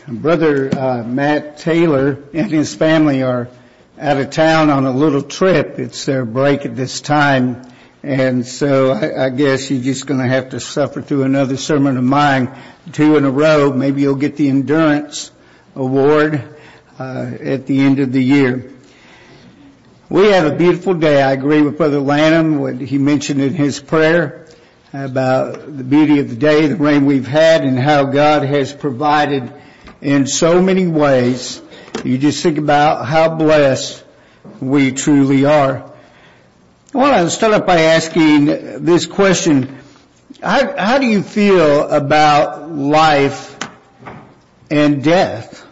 Brother Matt Taylor and his family are out of town on a little trip. It's their break at this time. And so I guess you're just going to have to suffer through another sermon of mine, 2 in a row. Maybe you'll get the endurance award at the end of the year. We have a beautiful day. I agree with Brother Lanham, what he mentioned in his prayer about the beauty of the day, the rain we've had, and how God has provided in so many ways. You just think about how blessed we truly are. I want to start off by asking this question. How do you feel about life and death?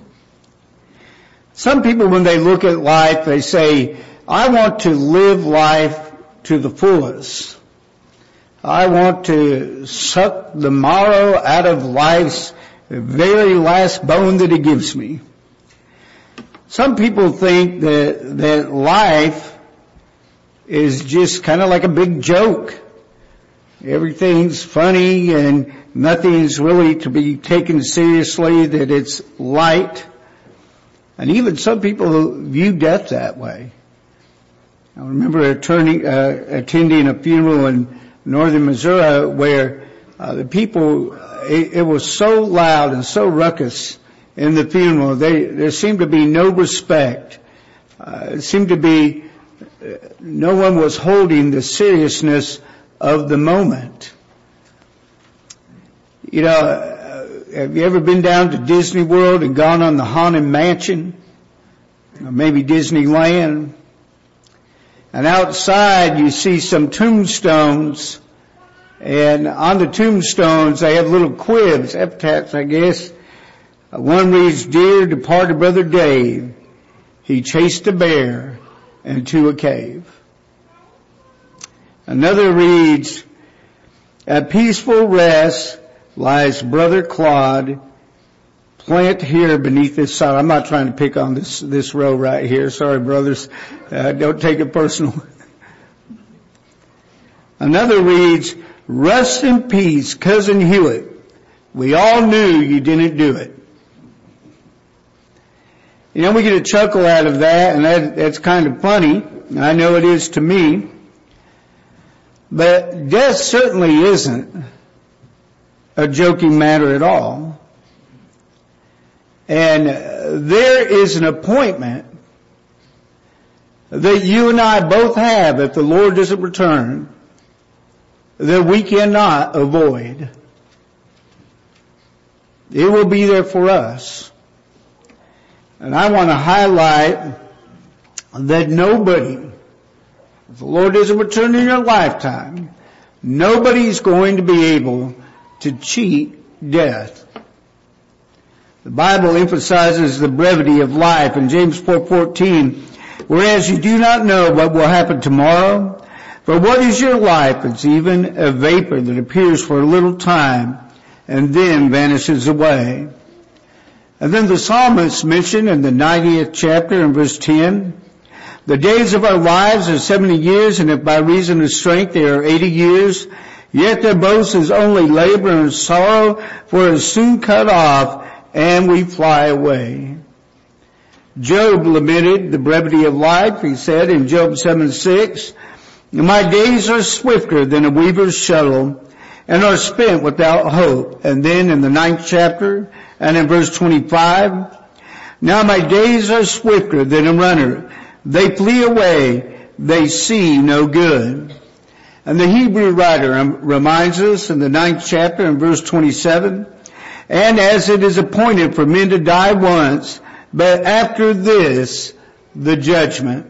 Some people, when they look at life, they say, I want to live life to the fullest. I want to suck the marrow out of life's very last bone that it gives me. Some people think that life is just kind of like a big joke. Everything's funny and nothing's really to be taken seriously, that it's light. And even some people view death that way. I remember attending a funeral in northern Missouri where the people, it was so loud and so ruckus in the funeral. There seemed to be no respect. It seemed to be no one was holding the seriousness of the moment. You know, have you ever been down to Disney World and gone on the Haunted Mansion? Or maybe Disneyland? And outside you see some tombstones, and on the tombstones they have little quibs, epitaphs I guess. One reads, Dear departed brother Dave, he chased a bear into a cave. Another reads, At peaceful rest lies brother Claude, plant here beneath this sod. I'm not trying to pick on this row right here. Sorry, brothers. Don't take it personal. Another reads, Rest in peace, Cousin Hewitt. We all knew you didn't do it. You know, we get a chuckle out of that, and that's kind of funny. I know it is to me. But death certainly isn't a joking matter at all. And there is an appointment that you and I both have if the Lord doesn't return that we cannot avoid. It will be there for us. And I want to highlight that nobody, if the Lord doesn't return in your lifetime, nobody's going to be able to cheat death. The Bible emphasizes the brevity of life in James 4:14, whereas you do not know what will happen tomorrow, for what is your life? It's even a vapor that appears for a little time and then vanishes away. And then the psalmist mentioned in the 90th chapter in verse 10, the days of our lives are 70 years, and if by reason of strength they are 80 years, yet their boast is only labor and sorrow, for it is soon cut off, and we fly away. Job lamented the brevity of life. He said in Job 7:6, My days are swifter than a weaver's shuttle, and are spent without hope. And then in the 9th chapter, and in verse 25, Now my days are swifter than a runner. They flee away, they see no good. And the Hebrew writer reminds us in the 9th chapter in verse 27, And as it is appointed for men to die once, but after this, the judgment.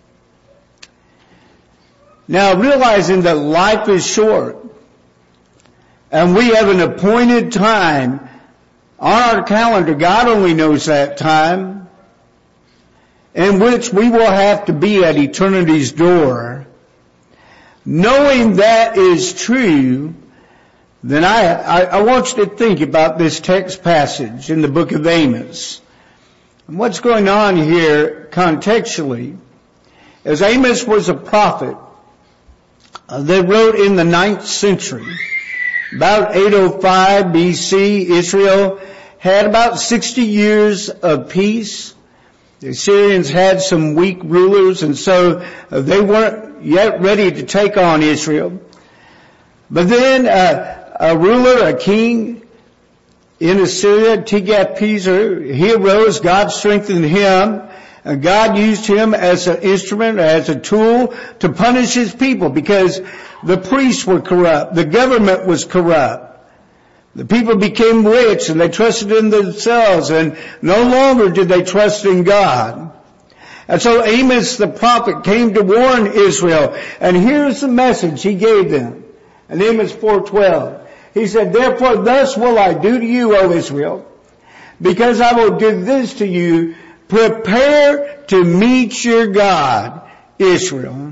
Now realizing that life is short, and we have an appointed time on our calendar, God only knows that time, in which we will have to be at eternity's door. Knowing that is true, then I want you to think about this text passage in the book of Amos. And what's going on here contextually is Amos was a prophet that wrote in the 9th century. About 805 BC, Israel had about 60 years of peace. The Assyrians had some weak rulers, and so they weren't yet ready to take on Israel. But then a ruler, a king in Assyria, Tiglath-Pileser, he arose. God strengthened him. And God used him as an instrument, as a tool to punish his people because the priests were corrupt. The government was corrupt. The people became rich and they trusted in themselves, and no longer did they trust in God. And so Amos the prophet came to warn Israel, and here's the message he gave them. In Amos 4:12, he said, "Therefore thus will I do to you, O Israel, because I will do this to you. Prepare to meet your God, Israel."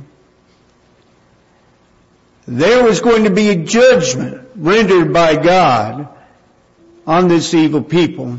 There was going to be a judgment rendered by God on this evil people.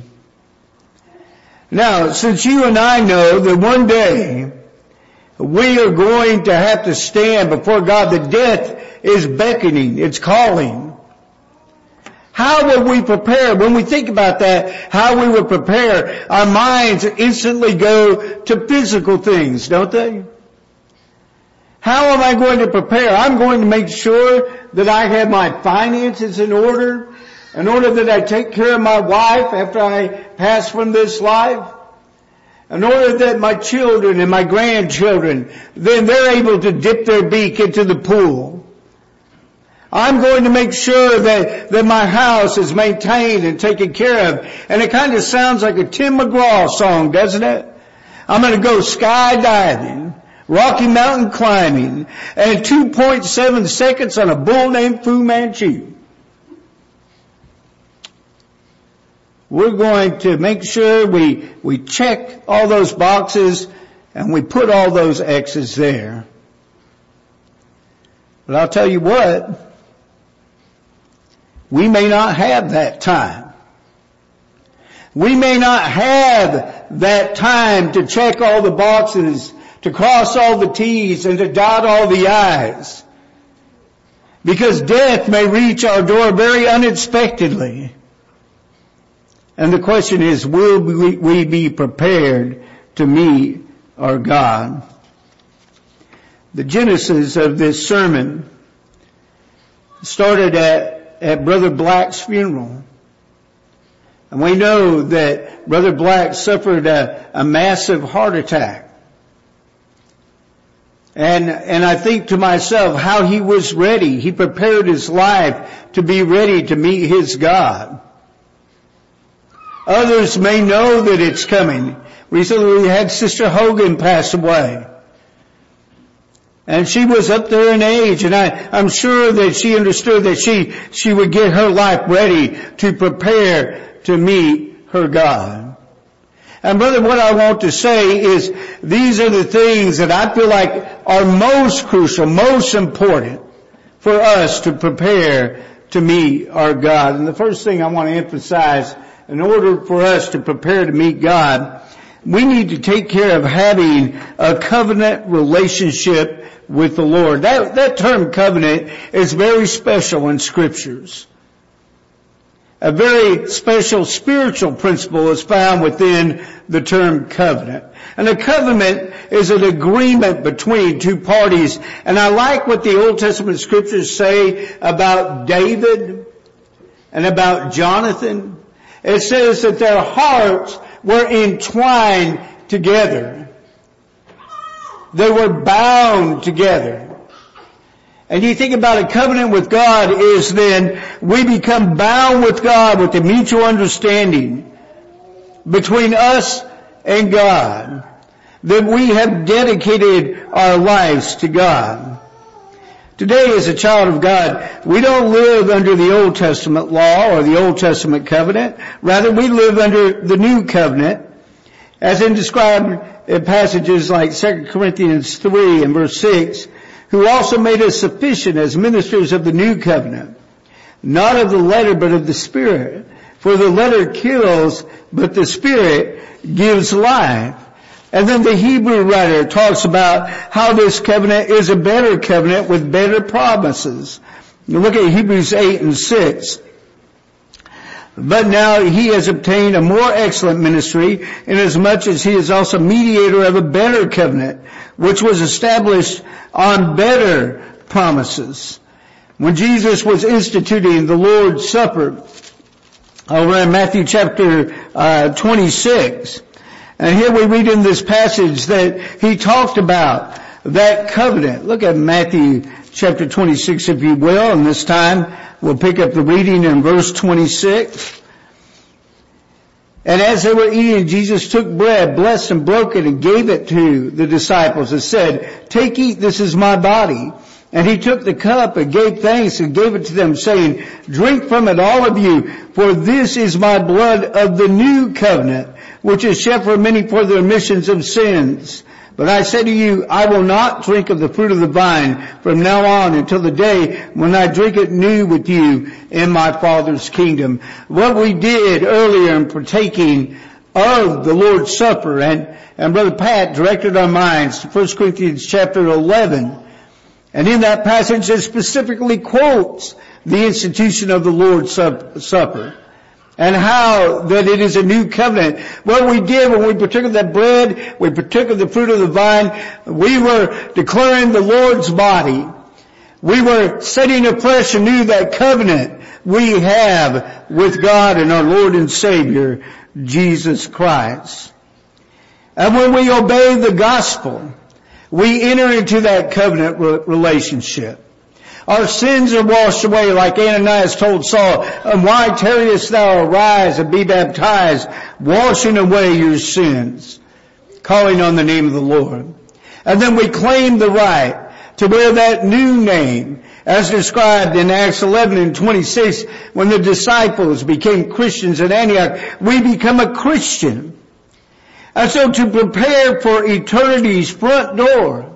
Now, since you and I know that one day we are going to have to stand before God, that death is beckoning, it's calling. How will we prepare? When we think about that, how we will prepare, our minds instantly go to physical things, don't they? How am I going to prepare? I'm going to make sure that I have my finances in order that I take care of my wife after I pass from this life, in order that my children and my grandchildren, then they're able to dip their beak into the pool. I'm going to make sure that my house is maintained and taken care of. And it kind of sounds like a Tim McGraw song, doesn't it? I'm going to go skydiving, Rocky Mountain climbing, and 2.7 seconds on a bull named Fu Manchu. We're going to make sure we check all those boxes and we put all those X's there. But I'll tell you what, we may not have that time. We may not have that time to check all the boxes, to cross all the T's and to dot all the I's. Because death may reach our door very unexpectedly. And the question is, will we be prepared to meet our God? The genesis of this sermon started at Brother Black's funeral. And we know that Brother Black suffered a massive heart attack. And I think to myself how he was ready. He prepared his life to be ready to meet his God. Others may know that it's coming. Recently we had Sister Hogan pass away. And she was up there in age, and I'm sure that she understood that she would get her life ready to prepare to meet her God. And brother, what I want to say is these are the things that I feel like are most crucial, most important for us to prepare to meet our God. And the first thing I want to emphasize, in order for us to prepare to meet God, we need to take care of having a covenant relationship with the Lord. That term covenant is very special in scriptures. A very special spiritual principle is found within the term covenant. And a covenant is an agreement between two parties. And I like what the Old Testament scriptures say about David and about Jonathan. It says that their hearts were entwined together. They were bound together. And you think about a covenant with God is then we become bound with God with a mutual understanding between us and God, that we have dedicated our lives to God. Today, as a child of God, we don't live under the Old Testament law or the Old Testament covenant. Rather, we live under the New Covenant, as in described in passages like 2 Corinthians 3 and verse 6, who also made us sufficient as ministers of the New Covenant, not of the letter but of the Spirit. For the letter kills, but the Spirit gives life. And then the Hebrew writer talks about how this covenant is a better covenant with better promises. You look at Hebrews 8 and 6. But now he has obtained a more excellent ministry, inasmuch as he is also mediator of a better covenant, which was established on better promises. When Jesus was instituting the Lord's Supper over in Matthew chapter 26, and here we read in this passage that he talked about that covenant. Look at Matthew chapter 26, if you will, and this time we'll pick up the reading in verse 26. And as they were eating, Jesus took bread, blessed and broke it, and gave it to the disciples and said, "Take, eat, this is my body." And he took the cup and gave thanks and gave it to them, saying, "Drink from it, all of you, for this is my blood of the new covenant, which is shed for many for the remissions of sins. But I say to you, I will not drink of the fruit of the vine from now on until the day when I drink it new with you in my Father's kingdom." What we did earlier in partaking of the Lord's Supper, and Brother Pat directed our minds to 1 Corinthians chapter 11. And in that passage it specifically quotes the institution of the Lord's Supper. And how that it is a new covenant. What we did when we partook of that bread, we partook of the fruit of the vine, we were declaring the Lord's body. We were setting afresh anew that covenant we have with God and our Lord and Savior, Jesus Christ. And when we obey the gospel, we enter into that covenant relationship. Our sins are washed away, like Ananias told Saul, "And why tarriest thou? Arise and be baptized, washing away your sins," calling on the name of the Lord. And then we claim the right to wear that new name, as described in Acts 11 and 26, when the disciples became Christians at Antioch. We become a Christian. And so to prepare for eternity's front door,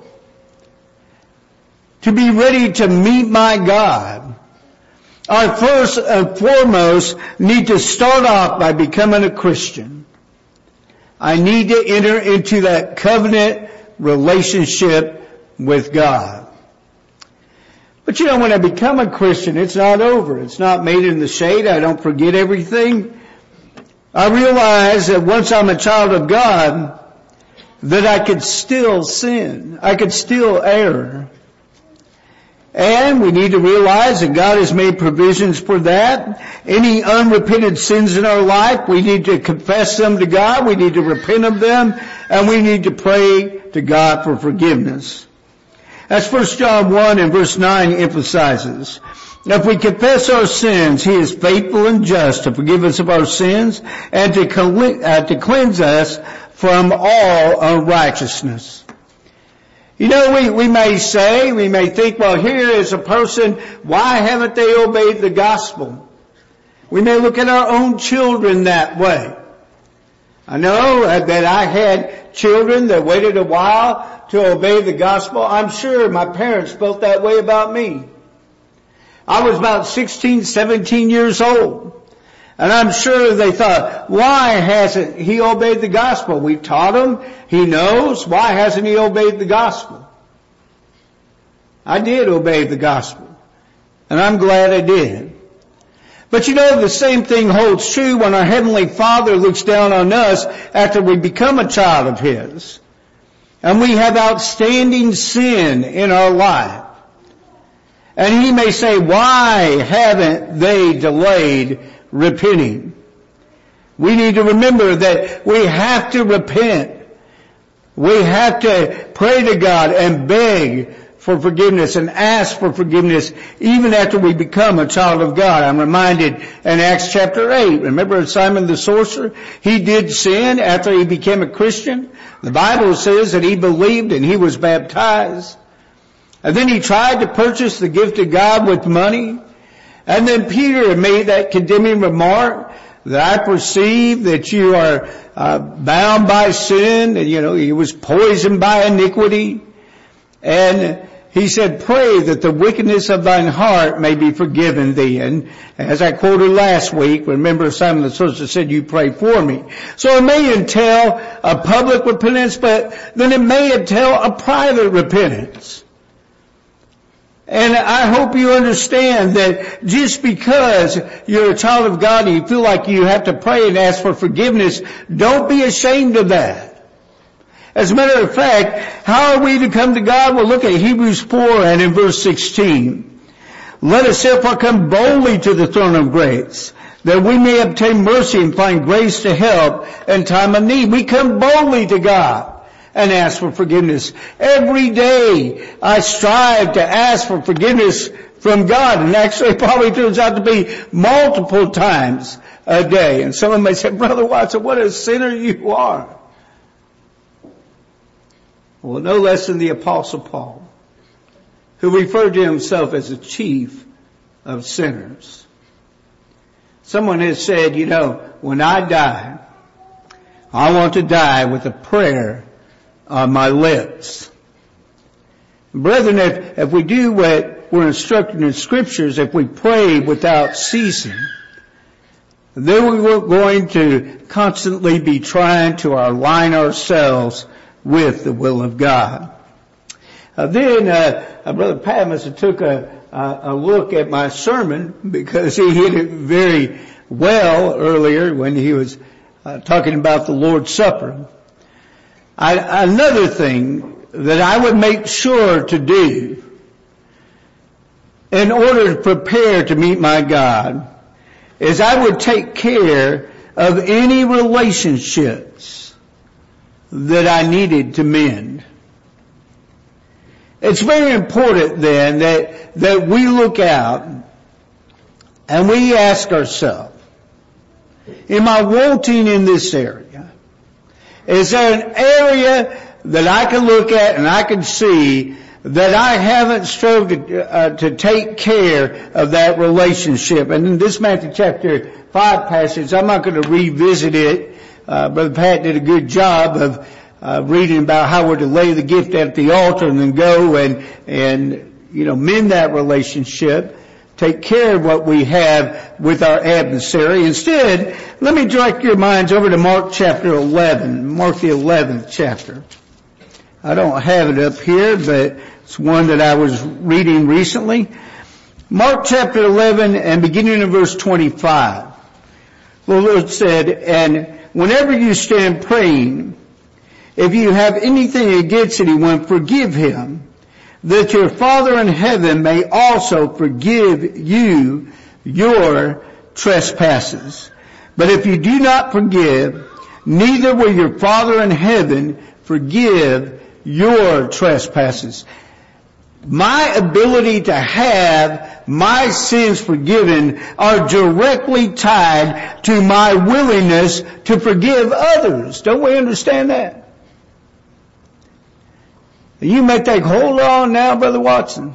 to be ready to meet my God, I first and foremost need to start off by becoming a Christian. I need to enter into that covenant relationship with God. But you know, when I become a Christian, it's not over. It's not made in the shade. I don't forget everything. I realize that once I'm a child of God, that I could still sin. I could still err. And we need to realize that God has made provisions for that. Any unrepented sins in our life, we need to confess them to God. We need to repent of them. And we need to pray to God for forgiveness. As 1 John 1 and verse 9 emphasizes, if we confess our sins, He is faithful and just to forgive us of our sins and to cleanse us from all unrighteousness. You know, we may think, well, here is a person, why haven't they obeyed the gospel? We may look at our own children that way. I know that I had children that waited a while to obey the gospel. I'm sure my parents felt that way about me. I was about 16, 17 years old. And I'm sure they thought, why hasn't he obeyed the gospel? We taught him. He knows. Why hasn't he obeyed the gospel? I did obey the gospel. And I'm glad I did. But you know, the same thing holds true when our Heavenly Father looks down on us after we become a child of His. And we have outstanding sin in our life. And He may say, why haven't they delayed repenting? We need to remember that we have to repent. We have to pray to God and beg for forgiveness and ask for forgiveness even after we become a child of God. I'm reminded in Acts chapter 8, remember Simon the sorcerer? He did sin after he became a Christian. The Bible says that he believed and he was baptized. And then he tried to purchase the gift of God with money. And then Peter made that condemning remark that I perceive that you are bound by sin. And, you know, he was poisoned by iniquity. And he said, pray that the wickedness of thine heart may be forgiven thee. And as I quoted last week, remember Simon the sorcerer said, you pray for me. So it may entail a public repentance, but then it may entail a private repentance. And I hope you understand that just because you're a child of God and you feel like you have to pray and ask for forgiveness, don't be ashamed of that. As a matter of fact, how are we to come to God? Well, look at Hebrews 4 and in verse 16. Let us therefore come boldly to the throne of grace, that we may obtain mercy and find grace to help in time of need. We come boldly to God and ask for forgiveness. Every day I strive to ask for forgiveness from God, and actually it probably turns out to be multiple times a day. And someone may say, Brother Watson, what a sinner you are. Well, no less than the Apostle Paul, who referred to himself as the chief of sinners. Someone has said, when I die, I want to die with a prayer on my lips. Brethren, if we do what we're instructed in Scriptures, if we pray without ceasing, then we're going to constantly be trying to align ourselves with the will of God. Then Brother Pat must have took a look at my sermon, because he hit it very well earlier when he was talking about the Lord's Supper. Another thing that I would make sure to do in order to prepare to meet my God is I would take care of any relationships that I needed to mend. It's very important then that we look out and we ask ourselves, am I wanting in this area? Is there an area that I can look at and I can see that I haven't strove to take care of that relationship? And in this Matthew chapter 5 passage, I'm not going to revisit it. Brother Pat did a good job of reading about how we're to lay the gift at the altar and then go and mend that relationship. Take care of what we have with our adversary. Instead, let me direct your minds over to Mark chapter 11. Mark the 11th chapter. I don't have it up here, but it's one that I was reading recently. Mark chapter 11 and beginning in verse 25. The Lord said, and whenever you stand praying, if you have anything against anyone, forgive him, that your Father in heaven may also forgive you your trespasses. But if you do not forgive, neither will your Father in heaven forgive your trespasses. My ability to have my sins forgiven are directly tied to my willingness to forgive others. Don't we understand that? You may think, hold on now, Brother Watson.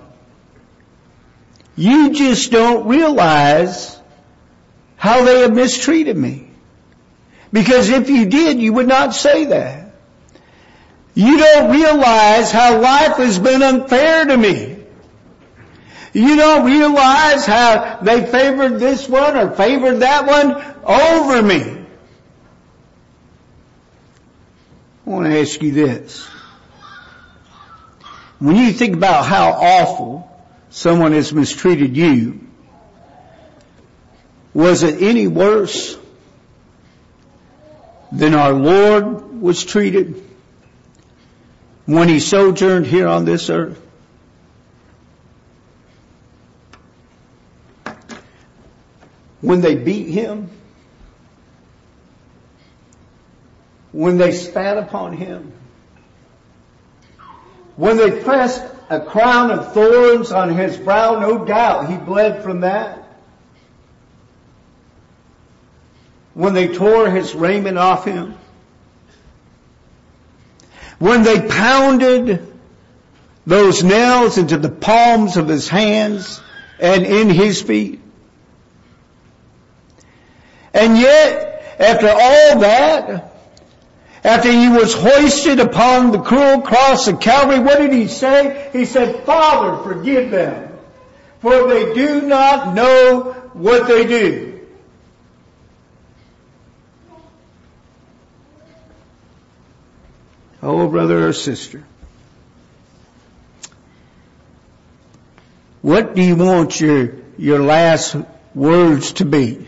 You just don't realize how they have mistreated me. Because if you did, you would not say that. You don't realize how life has been unfair to me. You don't realize how they favored this one or favored that one over me. I want to ask you this. When you think about how awful someone has mistreated you, was it any worse than our Lord was treated when He sojourned here on this earth? When they beat Him? When they spat upon Him? When they pressed a crown of thorns on His brow? No doubt He bled from that. When they tore His raiment off Him? When they pounded those nails into the palms of His hands and in His feet? And yet, after all that, after He was hoisted upon the cruel cross of Calvary, what did He say? He said, Father, forgive them, for they do not know what they do. Oh, brother or sister, what do you want your last words to be?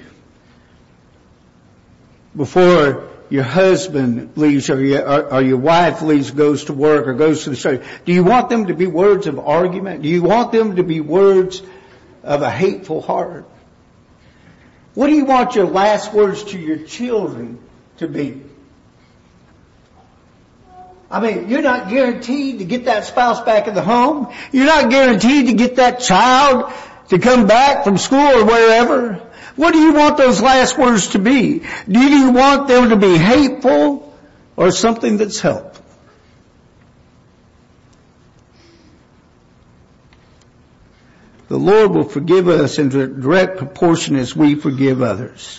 Before your husband leaves or your wife leaves, goes to work or goes to the church. Do you want them to be words of argument? Do you want them to be words of a hateful heart? What do you want your last words to your children to be? I mean, you're not guaranteed to get that spouse back in the home. You're not guaranteed to get that child to come back from school or wherever. What do you want those last words to be? Do you want them to be hateful or something that's helpful? The Lord will forgive us in direct proportion as we forgive others.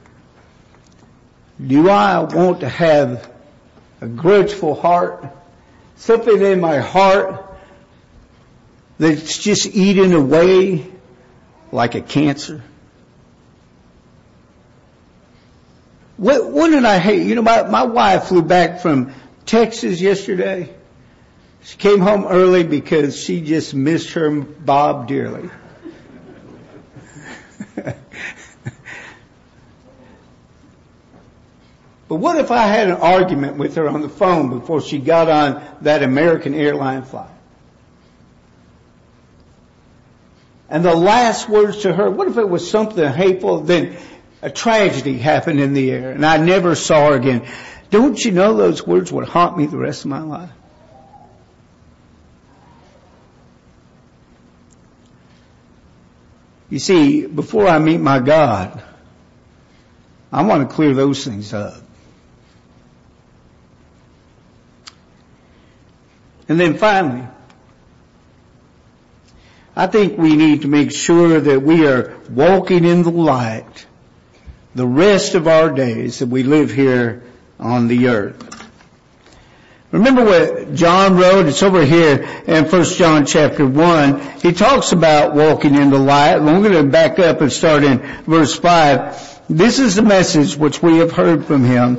Do I want to have a grudgeful heart? Something in my heart that's just eating away like a cancer? What did I hate? You know, my wife flew back from Texas yesterday. She came home early because she just missed her Bob dearly. But what if I had an argument with her on the phone before she got on that American Airlines flight? And the last words to her, what if it was something hateful, then a tragedy happened in the air and I never saw her again? Don't you know those words would haunt me the rest of my life? You see, before I meet my God, I want to clear those things up. And then finally, I think we need to make sure that we are walking in the light the rest of our days that we live here on the earth. Remember what John wrote? It's over here in 1 John chapter 1. He talks about walking in the light. We're going to back up and start in verse 5. This is the message which we have heard from him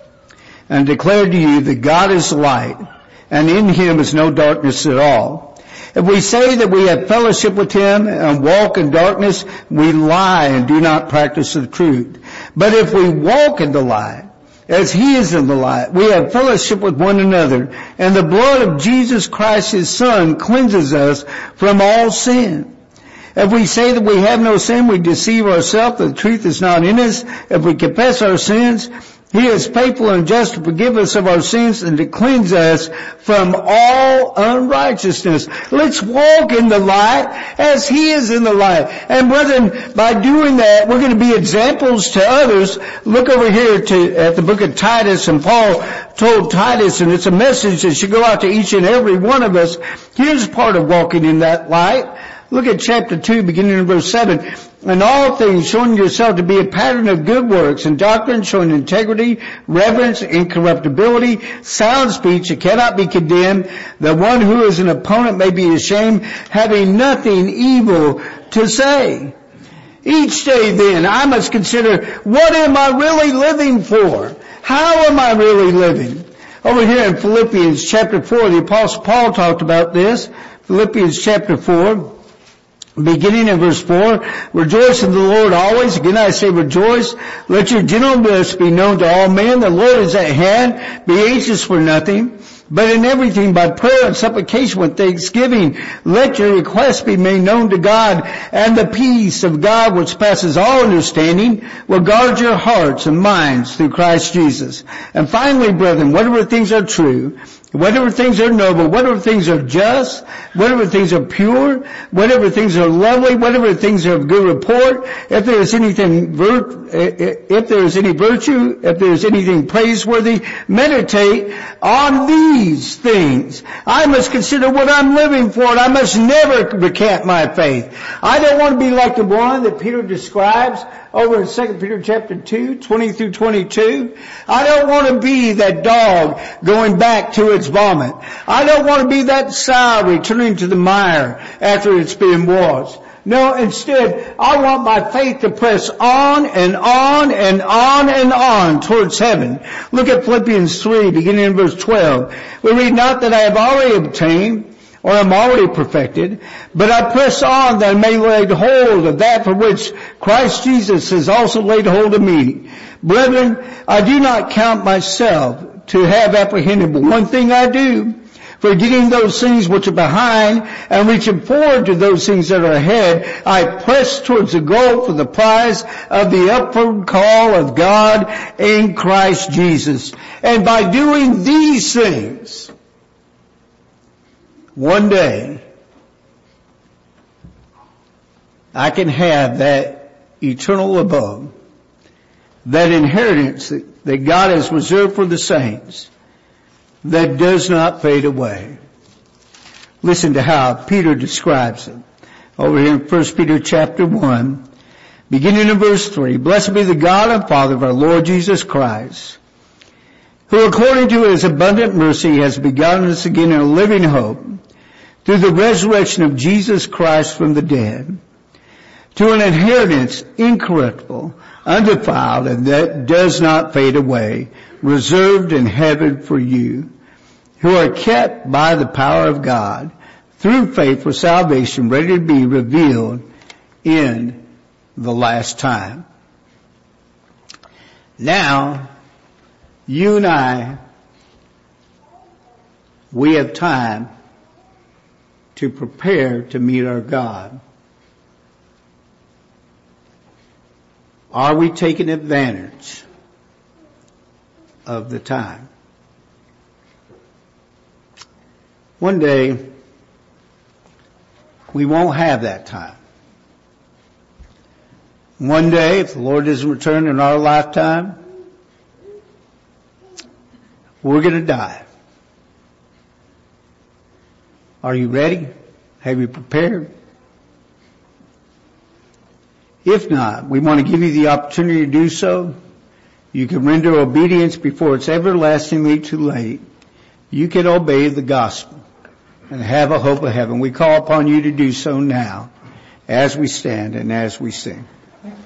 and declared to you that God is light, and in him is no darkness at all. If we say that we have fellowship with him and walk in darkness, we lie and do not practice the truth. But if we walk in the light, as he is in the light, we have fellowship with one another, and the blood of Jesus Christ, his Son, cleanses us from all sin. If we say that we have no sin, we deceive ourselves, the truth is not in us. If we confess our sins, he is faithful and just to forgive us of our sins and to cleanse us from all unrighteousness. Let's walk in the light as he is in the light. And brethren, by doing that, we're going to be examples to others. Look over here at the book of Titus, and Paul told Titus, and it's a message that should go out to each and every one of us. Here's part of walking in that light. Look at chapter 2, beginning in verse 7. In all things showing yourself to be a pattern of good works, and doctrine showing integrity, reverence, incorruptibility, sound speech that cannot be condemned, that one who is an opponent may be ashamed, having nothing evil to say. Each day then I must consider, what am I really living for? How am I really living? Over here in Philippians chapter 4, the Apostle Paul talked about this. Philippians chapter 4. Beginning in verse 4, rejoice in the Lord always. Again I say rejoice. Let your gentleness be known to all men. The Lord is at hand. Be anxious for nothing, but in everything by prayer and supplication with thanksgiving, let your requests be made known to God, and the peace of God which passes all understanding will guard your hearts and minds through Christ Jesus. And finally, brethren, whatever things are true, whatever things are noble, whatever things are just, whatever things are pure, whatever things are lovely, whatever things are of good report, if there is any virtue, if there is anything praiseworthy, meditate on these things. I must consider what I'm living for, and I must never recant my faith. I don't want to be like the one that Peter describes over in 2 Peter chapter 2, 20 through 22. I don't want to be that dog going back to its vomit. I don't want to be that sow returning to the mire after it's been washed. No, instead, I want my faith to press on and on and on and on towards heaven. Look at Philippians 3, beginning in verse 12. We read, not that I have already obtained or am already perfected, but I press on that I may lay hold of that for which Christ Jesus has also laid hold of me. Brethren, I do not count myself to have apprehended, but one thing I do, forgetting those things which are behind and reaching forward to those things that are ahead, I press towards the goal for the prize of the upward call of God in Christ Jesus. And by doing these things, one day, I can have that eternal abode, that inheritance that God has reserved for the saints, that does not fade away. Listen to how Peter describes it. Over here in 1 Peter chapter 1, beginning in verse 3, Blessed be the God and Father of our Lord Jesus Christ, who according to his abundant mercy has begotten us again in a living hope, through the resurrection of Jesus Christ from the dead, to an inheritance incorruptible, undefiled, and that does not fade away, reserved in heaven for you, who are kept by the power of God, through faith for salvation, ready to be revealed in the last time. Now, you and I, we have time to prepare to meet our God. Are we taking advantage of the time? One day, we won't have that time. One day, if the Lord doesn't return in our lifetime, we're going to die. Are you ready? Have you prepared? If not, we want to give you the opportunity to do so. You can render obedience before it's everlastingly too late. You can obey the gospel and have a hope of heaven. We call upon you to do so now as we stand and as we sing.